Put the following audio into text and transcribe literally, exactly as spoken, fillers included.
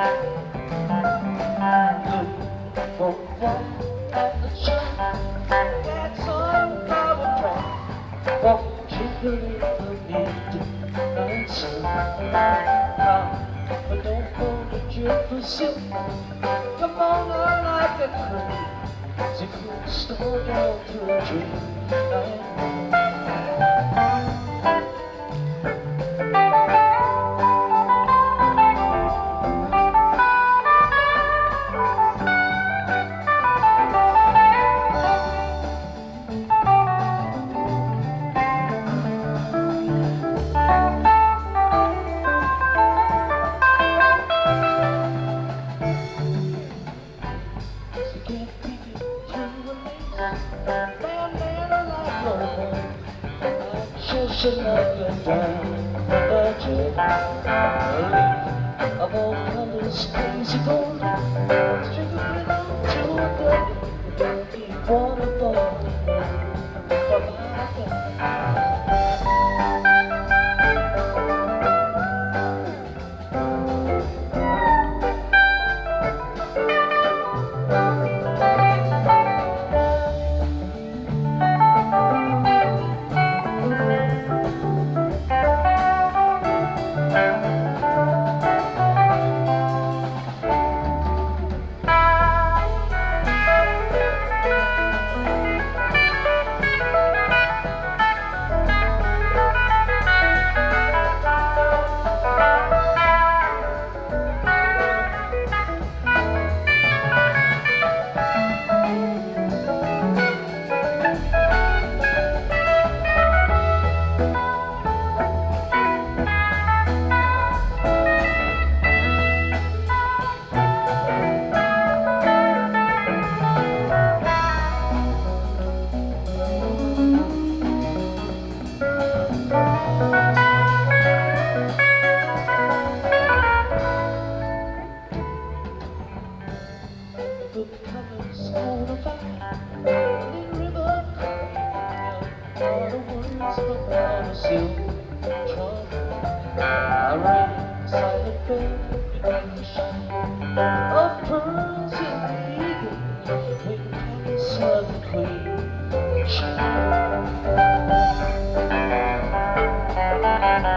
For one at the shop, that's on our track. Won't you believe me? And so, come, but don't hold your pursuit. Come on, I like a cream. It's a cool store down to a dream. Chasing up and down the jet, a leaf of all colors, crazy gold. Stripping on to a bed, deep waterfall for my God. The colors on the fire, the river crying, all the words from water silver trouble. I read silent bed beneath the shine of pearls in the eagle, when palace of the queen shine.